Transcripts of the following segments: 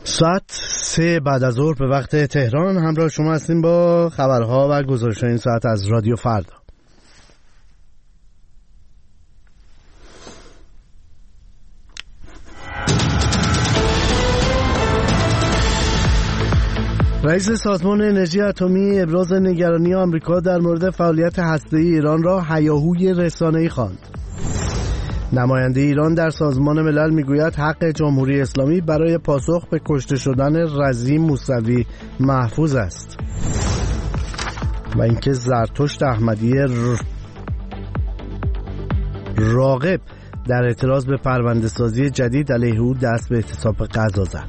ساعت 3 بعد از ظهر به وقت تهران همراه شما هستیم با خبرها و گزارش‌های این ساعت از رادیو فردا. رئیس سازمان انرژی اتمی ابراز نگرانی آمریکا در مورد فعالیت هسته‌ای ایران را هیاهوی رسانه‌ای خواند. نماینده ایران در سازمان ملل میگوید حق جمهوری اسلامی برای پاسخ به کشته شدن رضی موسوی محفوظ است. و اینکه زرتشت احمدی راغب در اعتراض به پرونده سازی جدید علیه او دست به اعتصاب غذا زد.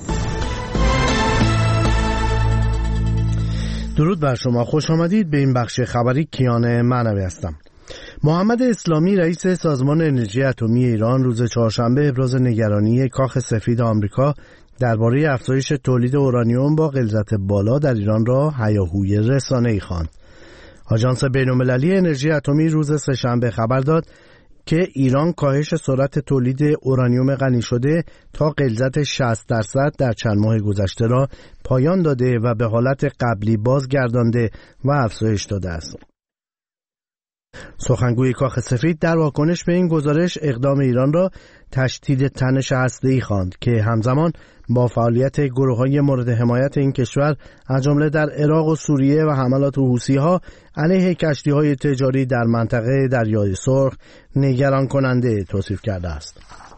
درود بر شما، خوش آمدید به این بخش خبری. کیان معنوی هستم. محمد اسلامی رئیس سازمان انرژی اتمی ایران روز چهارشنبه ابراز نگرانی کاخ سفید آمریکا درباره افزایش تولید اورانیوم با غلظت بالا در ایران را هیاهوی رسانه‌ای خواند. آژانس بین‌المللی انرژی اتمی روز سه‌شنبه خبر داد که ایران کاهش سرعت تولید اورانیوم غنی شده تا غلظت 60% در چند ماه گذشته را پایان داده و به حالت قبلی بازگردانده و افزایش داده است. سخنگوی کاخ سفید در واکنش به این گزارش اقدام ایران را تشدید تنش هسته‌ای خواند که همزمان با فعالیت گروه‌های مورد حمایت این کشور از جمله در عراق و سوریه و حملات حوثی‌ها علیه کشتی‌های تجاری در منطقه دریای سرخ نگران کننده توصیف کرده است.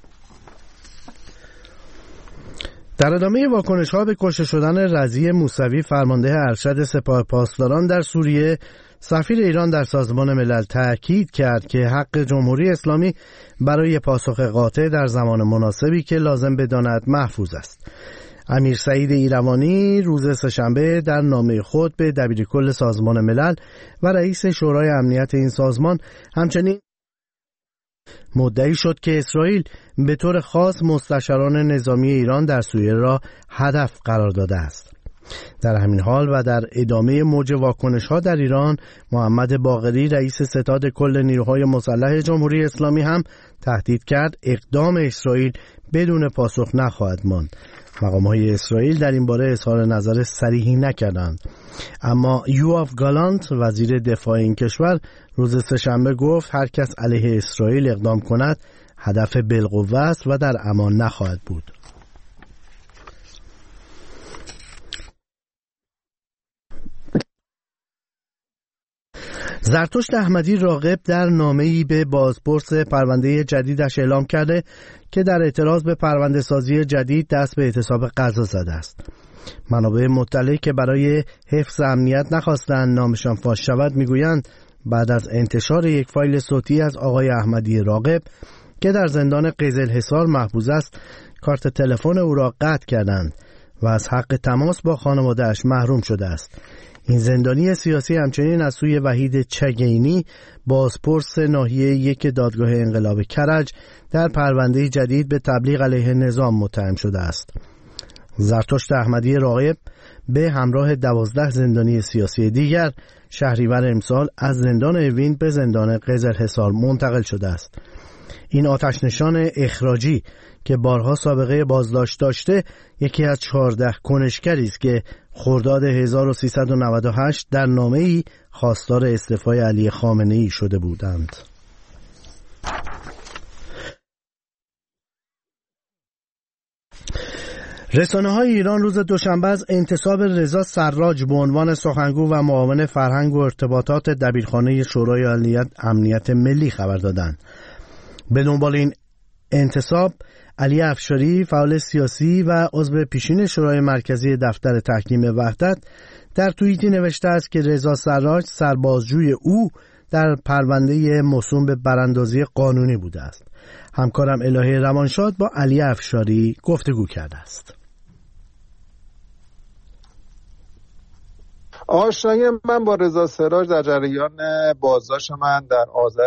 در ادامه واکنش‌ها به کشته شدن رضی موسوی فرمانده ارشد سپاه پاسداران در سوریه، سفیر ایران در سازمان ملل تأکید کرد که حق جمهوری اسلامی برای پاسخ قاطع در زمان مناسبی که لازم بداند محفوظ است. امیر سعید ایروانی روز سه‌شنبه در نامه خود به دبیرکل سازمان ملل و رئیس شورای امنیت این سازمان همچنین مدعی شد که اسرائیل به طور خاص مستشاران نظامی ایران در سوریه را هدف قرار داده است. در همین حال و در ادامه موج واکنش‌ها در ایران، محمد باقری رئیس ستاد کل نیروهای مسلح جمهوری اسلامی هم تهدید کرد اقدام اسرائیل بدون پاسخ نخواهد ماند. مقام‌های اسرائیل در این باره اظهار نظر صریحی نکردند، اما یوآف گالانت وزیر دفاع این کشور روز سه‌شنبه گفت هر کس علیه اسرائیل اقدام کند هدف بالقوه است و در امان نخواهد بود. زرتشت احمدی راغب در نامه‌ای به بازپرس پرونده جدیدش اعلام کرده که در اعتراض به پرونده سازی جدید دست به اعتصاب غذا زده است. منابع مطلعی که برای حفظ امنیت نخواستند نامشان فاش شود میگویند بعد از انتشار یک فایل صوتی از آقای احمدی راغب که در زندان قزلحصار محبوس است، کارت تلفن او را قطع کردند و از حق تماس با خانواده‌اش محروم شده است. این زندانی سیاسی همچنین از سوی وحید چگینی بازپرس ناحیه 1 دادگاه انقلاب کرج در پرونده جدید به تبلیغ علیه نظام متهم شده است. زرتشت احمدی راغب به همراه 12 زندانی سیاسی دیگر شهریور امسال از زندان اوین به زندان قزلحصار منتقل شده است. این آتش نشان اخراجی که بارها سابقه بازداشت داشته یکی از 14 کنشگری است که خرداد 1398 در نامه‌ای خواستار استعفای علی خامنه‌ای شده بودند. رسانه‌های ایران روز دوشنبه از انتصاب رضا سراج به عنوان سخنگو و معاون فرهنگ و ارتباطات دبیرخانه شورای امنیت ملی خبر دادند. به دنبال این انتصاب، علی افشاری فعال سیاسی و عضو پیشین شورای مرکزی دفتر تحکیم وحدت در توییتی نوشته است که رضا سراج سربازجوی او در پرونده موسوم به براندازی قانونی بوده است. همکارم الهه روانشاد با علی افشاری گفتگو کرده است. آشنایی من با رضا سراج در جریان بازداشت من در آذر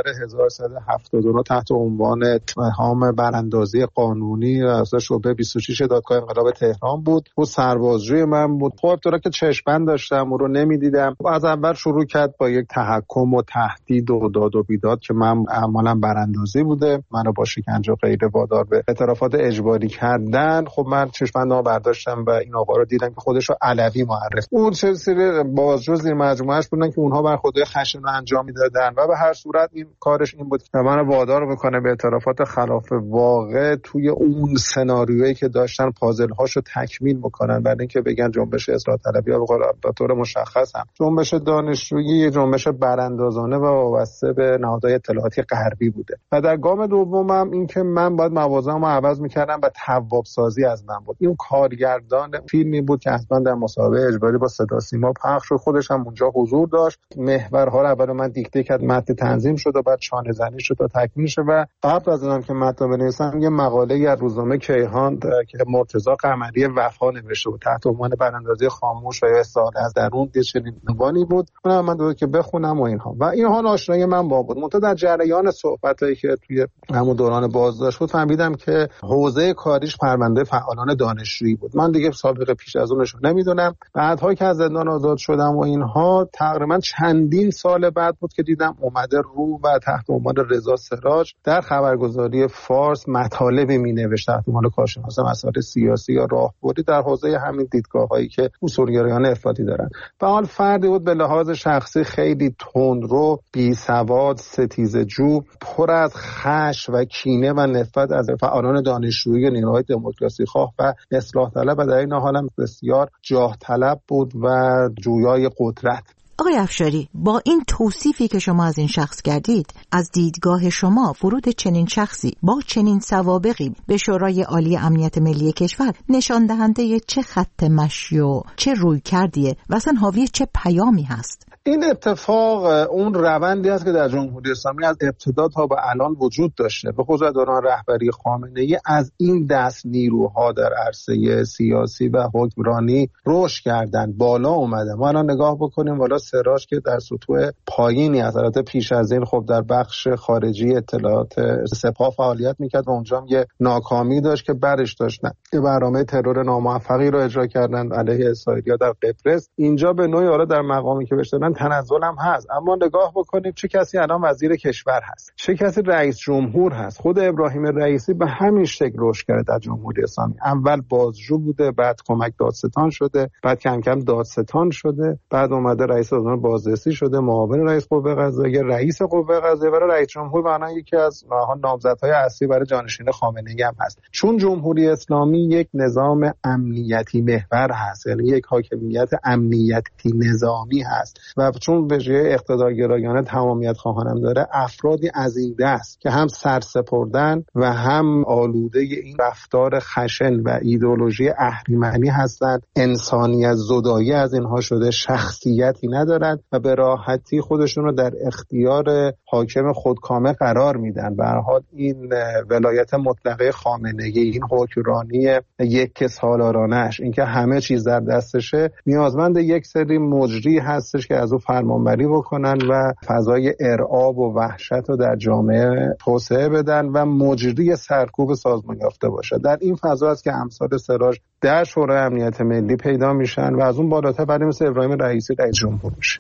1379 تحت عنوان اتهام براندازی قانونی از شعبه 26 دادگاه انقلاب تهران بود. او سربازجوی من بود. خب ابتدا که چشم‌بند داشتم او رو نمی‌دیدم. از اول شروع کرد با یک تحکم و تهدید و داد و بیداد که من عملاً براندازی بوده، منو با شکنجه و غیره وادار به اعترافات اجباری کردن. خب من چشم‌بندامو برداشتم و این آقا رو دیدم که خودش رو علوی معرفی. اون چه سری بازجو زیر مجموعه‌اش بودن که اونها برخوردهای خشن رو انجام میدادن و به هر صورت این کارش این بود که منو وادار بکنه به اعترافات خلاف واقع توی اون سناریویی که داشتن پازل‌هاشو تکمیل بکنن، بعد اینکه بگن جنبش اصلاح طلبی به طور مشخص هم جنبش دانشجویی جنبش براندازانه و وابسته به نهادهای اطلاعاتی غربی بوده. و در گام دومم این که من باید موازنه‌مو عوض می‌کردم و تواب سازی از من بود. این کارگردان فیلمی بود که اصلا در مسابقه اجباری با صدا سیما پخش شد، خودش هم اونجا حضور داشت. محورها رو اول من دیکته کرد، متن تنظیم شد و بعد چانه زنی شد تا تکمیل شه. و قبل از اینم که متن بنویسم یه مقاله از روزنامه کیهان که مرتضی قمری وفا نوشته بود تحت عنوان براندازی خاموش و اصلاح از درون، یه چنین عنوانی بود. من دوست که بخونم و اینها آشنایی من با بود. منتها در جریان صحبتایی که توی همون دوران بازداشت بود فهمیدم که حوزه کاریش پرونده فعالان دانشجویی بود. من دیگه سابقه پیش از اونش نمیدونم. بعدها که از زندان آزاد شدم و اینها تقریبا چندین سال بعد بود که دیدم اومده رو و تحت عنوان رضا سراج در خبرگزاری فارس مطالبی مینوشت تحت عنوان کارشناس مسائل سیاسی یا راهبردی در حوزه همین دیدگاه‌هایی که اصولگرایانه افراطی دارن. به حال فردی بود به لحاظ شخصی خیلی تندرو، بیسواد، ستیزه‌جو، پر از خشم و کینه و نفرت از فعالان دانشجویی نیروهای دموکراسی خواه و اصلاح طلب و در این حال هم بسیار جاه طلب بود و جویای قدرت. آقای افشاری، با این توصیفی که شما از این شخص کردید، از دیدگاه شما ورود چنین شخصی با چنین سوابقی به شورای عالی امنیت ملی کشور نشان دهنده چه خط مشی و چه رویکردیه و اصلا حاوی چه پیامی هست؟ این اتفاق اون روندی است که در جمهوری اسلامی از ابتدا تا به الان وجود داشته. به خصوص دوران رهبری خامنه‌ای از این دست نیروها در عرصه سیاسی و حکمرانی رشد کردن، بالا اومدن. ما الان نگاه بکنیم والا سراج که در سطوح پایینی از البته پیش از این خب در بخش خارجی اطلاعات سپاه فعالیت میکرد و اونجا هم یه ناکامی داشت که برش داشتن که برنامه ترور ناموفقی رو اجرا کردن علیه اسرائیلیا در قبرس. اینجا به نوعی حالا در مقامی که بشن تنزل هم هست، اما نگاه بکنیم چه کسی الان وزیر کشور هست، چه کسی رئیس جمهور هست. خود ابراهیم رئیسی به همین شکل رشد کرده در جمهوری اسلامی. اول بازجو بوده، بعد کمک دادستان شده، بعد کم کم دادستان شده، بعد اومده رئیس سازمان بازرسی شده، معاون رئیس قوه قضاییه، رئیس قوه قضاییه و رئیس جمهور. معنا یکی از نامزدهای اصلی برای جانشین خامنه‌ای هم هست. چون جمهوری اسلامی یک نظام امنیتی محور هست، یعنی یک حاکمیت امنیتی نظامی هست و چون به جای اقتدارگرایانه تمامیت خواهانم داره، افرادی از این دست که هم سرسپردن و هم آلوده این رفتار خشن و ایدئولوژی اهریمنی هستند، انسانیت زدایی از اینها شده، شخصیتی ندارند و به راحتی خودشون رو در اختیار حاکم خودکامه قرار میدن. به هر حال این ولایت مطلقه خامنه‌ای، این حکمرانی یک سالارانش، اینکه همه چیز در دستشه، نیازمند یک سری مجری هستش که از او فرمانبری بکنن و فضای ارعاب و وحشت رو در جامعه توسعه بدن و مجری سرکوب سازمان یافته باشه. در این فضا است که امثال سراج در شورای امنیت ملی پیدا میشن و از اون بالاتر بعد مثل ابراهیم رئیسی رئیس جمهور میشه.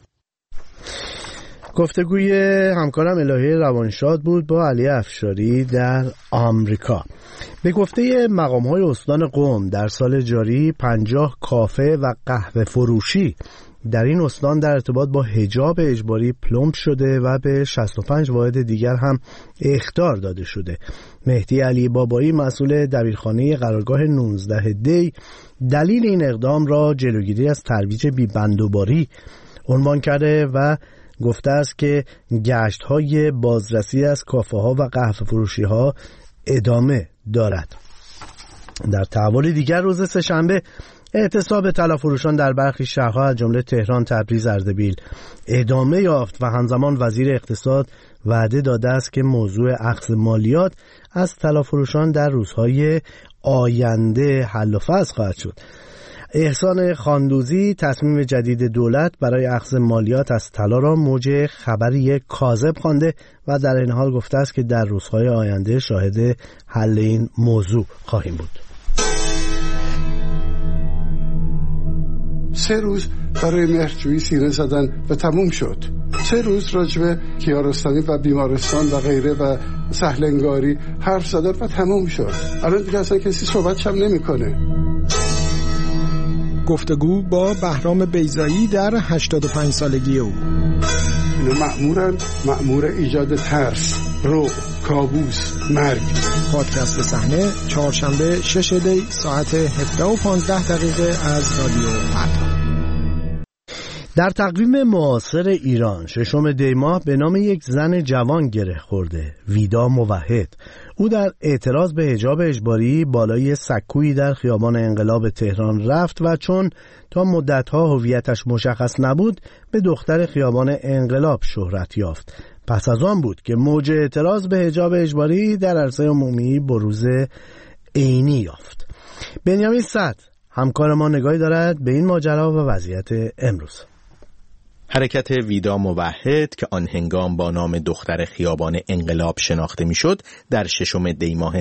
گفتگوی همکارم الهی روانشاد بود با علی افشاری در آمریکا. به گفته مقام‌های استان قم در سال جاری 50 کافه و قهوه فروشی در این استان در ارتباط با حجاب اجباری پلمب شده و به 65 واحد دیگر هم اخطار داده شده. مهدی علی بابایی مسئول دبیرخانه قرارگاه 19 دی دلیل این اقدام را جلوگیری از ترویج بی‌بندوباری عنوان کرده و گفته است که گشت‌های بازرسی از کافه‌ها و قهوه فروشی‌ها ادامه دارد. در تحول دیگر روز سه‌شنبه اعتصاب طلافروشان در برخی شهرها از جمله تهران، تبریز، اردبیل ادامه یافت و همزمان وزیر اقتصاد وعده داده است که موضوع اخذ مالیات از طلافروشان در روزهای آینده حل و فصل خواهد شد. احسان خاندوزی تصمیم جدید دولت برای اخذ مالیات از طلا را موج خبری کاذب خوانده و در این حال گفته است که در روزهای آینده شاهد حل این موضوع خواهیم بود. 3 روز برای مهرجویی سینه زدن و تموم شد. 3 روز راجب کیارستانی و بیمارستان و غیره و سهلنگاری حرف زدن و تموم شد. الان دیگه اصلا کسی صحبتش هم نمی‌کنه. گفتگو با بهرام بیضایی در 85 سالگی او. اینا مأمور ایجاد ترس، رعب، کابوس، مرگ. پادکست صحنه چهارشنبه 6 دی ساعت 17:15 از رادیو فردا. در تقویم معاصر ایران 6 دی ماه به نام یک زن جوان گره خورده، ویدا موحد. او در اعتراض به حجاب اجباری بالای سکویی در خیابان انقلاب تهران رفت و چون تا مدت‌ها هویتش مشخص نبود به دختر خیابان انقلاب شهرت یافت. پس از آن بود که موج اعتراض به حجاب اجباری در عرصه عمومی بروز عینی یافت. بنیامین صدر همکار ما نگاهی دارد به این ماجرا و وضعیت امروز. حرکت ویدا موحد که آن هنگام با نام دختر خیابان انقلاب شناخته میشد در 6 دی ماه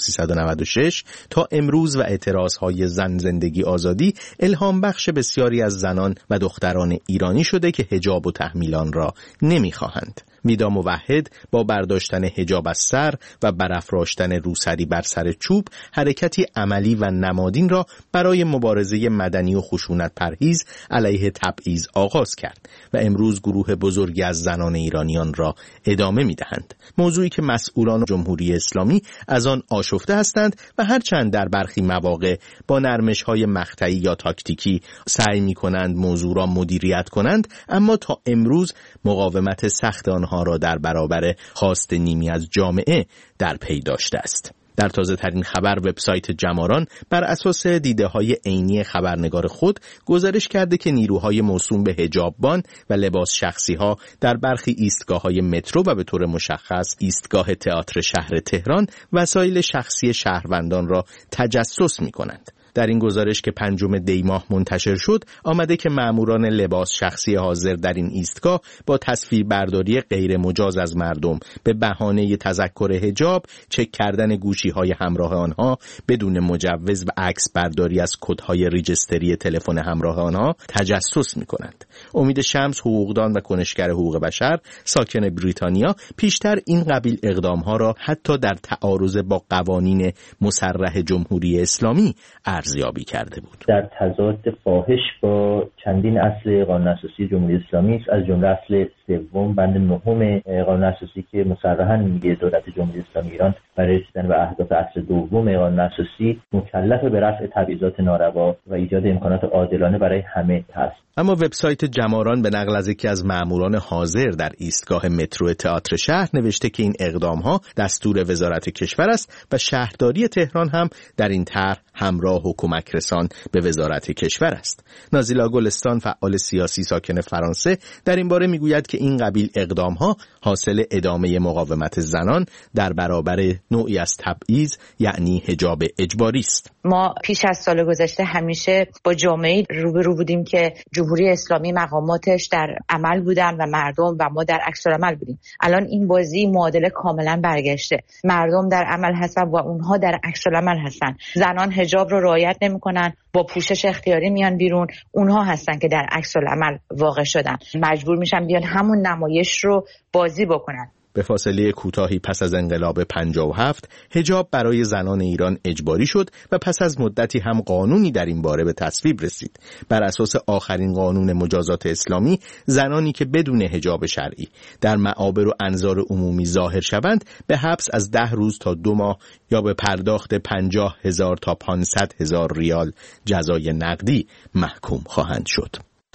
1396 تا امروز و اعتراضهای زن زندگی آزادی الهام بخش بسیاری از زنان و دختران ایرانی شده که حجاب و تحمیلان را نمیخواهند. ویدا موحد با برداشتن حجاب از سر و برافراشتن روسری بر سر چوب حرکتی عملی و نمادین را برای مبارزه مدنی و خشونت پرهیز علیه تبعیض آغاز کرد و امروز گروه بزرگی از زنان ایرانیان را ادامه می‌دهند. موضوعی که مسئولان جمهوری اسلامی از آن آشفته هستند و هرچند در برخی مواقع با نرمش‌های مقطعی یا تاکتیکی سعی می‌کنند موضوع را مدیریت کنند، اما تا امروز مقاومت سخت آنها را در برابر خواست نیمی از جامعه در پی داشته است. در تازه ترین خبر وبسایت جماران بر اساس دیده‌های عینی خبرنگار خود گزارش کرده که نیروهای موسوم به حجاببان و لباس شخصی‌ها در برخی ایستگاه‌های مترو و به طور مشخص ایستگاه تئاتر شهر تهران وسایل شخصی شهروندان را تجسس می‌کنند. در این گزارش که 5 دی ماه منتشر شد آمده که ماموران لباس شخصی حاضر در این ایستگاه با تصویربرداری غیر مجاز از مردم به بهانه تذکر حجاب، چک کردن گوشی‌های همراه آنها بدون مجوز و عکس برداری از کدهای ریجستری تلفن همراه آنها تجسس می‌کنند. امید شمس حقوقدان و کنشگر حقوق بشر ساکن بریتانیا پیشتر این قبیل اقدام‌ها را حتی در تعارض با قوانین مصرح جمهوری اسلامی ارزیابی کرده بود. در تضاد فاحش با چندین اصل قانون اساسی جمهوری اسلامی است، از جمله اصل 3 بند 9 قانون اساسی که مصرحاً میگه دولت جمهوری اسلامی ایران برای رسیدن به اهداف اصل 2 قانون اساسی مکلف به رفع تبعیضات ناروا و ایجاد امکانات عادلانه برای همه است. اما وبسایت جماران به نقل از یکی از ماموران حاضر در ایستگاه مترو تئاتر شهر نوشته که این اقدام‌ها دستور وزارت کشور است و شهرداری تهران هم در این طرح همراه و کمک رسان به وزارت کشور است. نازیلا گلستان فعال سیاسی ساکن فرانسه در این باره میگوید که این قبیل اقدام‌ها حاصل ادامه مقاومت زنان در برابر نوعی از تبعیض یعنی حجاب اجباری است. ما پیش از سال گذشته همیشه با جامعه روبرو بودیم که جمهوری اسلامی مقاماتش در عمل بودن و مردم و ما در عکس العمل بودیم. الان این بازی معادله کاملا برگشته. مردم در عمل هستن و اونها در عکس العمل هستن. زنان حجاب رو رعایت نمی‌کنن، با پوشش اختیاری میان بیرون. اونها هستن که در عکس العمل واقع شدن. مجبور میشن بیان همون نمایش رو بازی بکنن. به فاصله کوتاهی پس از انقلاب 57 حجاب برای زنان ایران اجباری شد و پس از مدتی هم قانونی در این باره به تصویب رسید. بر اساس آخرین قانون مجازات اسلامی زنانی که بدون حجاب شرعی در معابر و انظار عمومی ظاهر شوند به حبس از 10 روز تا 2 ماه یا به پرداخت 50,000 تا 500,000 ریال جزای نقدی محکوم خواهند شد.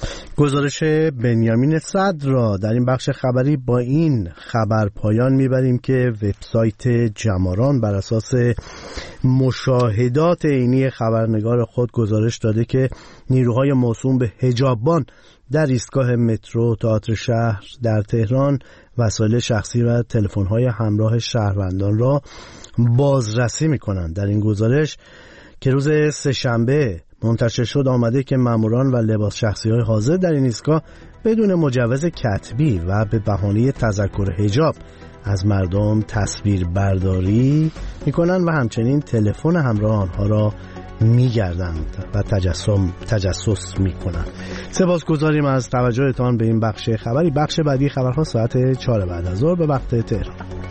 گزارش بنیامین صدر را در این بخش خبری با این خبر پایان میبریم که وبسایت جماران بر اساس مشاهدات عینی خبرنگار خود گزارش داده که نیروهای موسوم به حجاببان در ایستگاه مترو تئاتر شهر در تهران وسایل شخصی و تلفن‌های همراه شهروندان را بازرسی می‌کنند. در این گزارش که روز سه‌شنبه منتشر شد آمده که ماموران و لباس شخصی‌های حاضر در این ایستگاه بدون مجوز کتبی و به بهانه تذکر حجاب از مردم تصویر برداری میکنن و همچنین تلفن همراه آنها را میگردند و تجسس میکنند. سپاسگزاریم از توجهتان به این بخش خبری. بخش بعدی خبرها ساعت 4 بعد از ظهر به وقت تهران.